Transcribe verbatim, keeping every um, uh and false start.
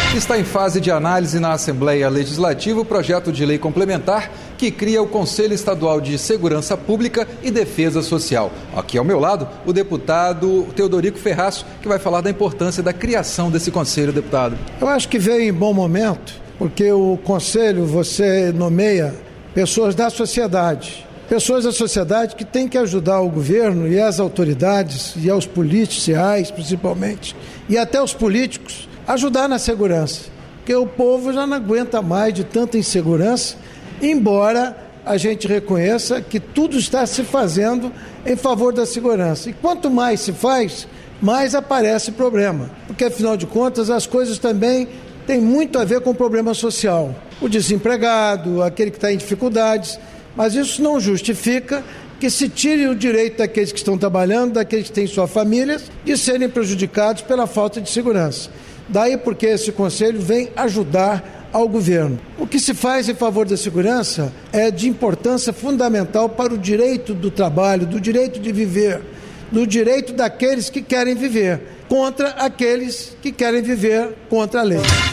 Está em fase de análise na Assembleia Legislativa o projeto de lei complementar que cria o Conselho Estadual de Segurança Pública e Defesa Social. Aqui ao meu lado, o deputado Teodorico Ferraz, que vai falar da importância da criação desse conselho, deputado. Eu acho que veio em bom momento, porque o conselho, você nomeia pessoas da sociedade, pessoas da sociedade que têm que ajudar o governo e as autoridades e aos policiais, principalmente, e até os políticos, ajudar na segurança, porque o povo já não aguenta mais de tanta insegurança, embora a gente reconheça que tudo está se fazendo em favor da segurança. E quanto mais se faz, mais aparece problema, porque afinal de contas as coisas também têm muito a ver com o problema social. O desempregado, aquele que está em dificuldades, mas isso não justifica que se tire o direito daqueles que estão trabalhando, daqueles que têm suas famílias, de serem prejudicados pela falta de segurança. Daí porque esse conselho vem ajudar ao governo. O que se faz em favor da segurança é de importância fundamental para o direito do trabalho, do direito de viver, do direito daqueles que querem viver, contra aqueles que querem viver contra a lei.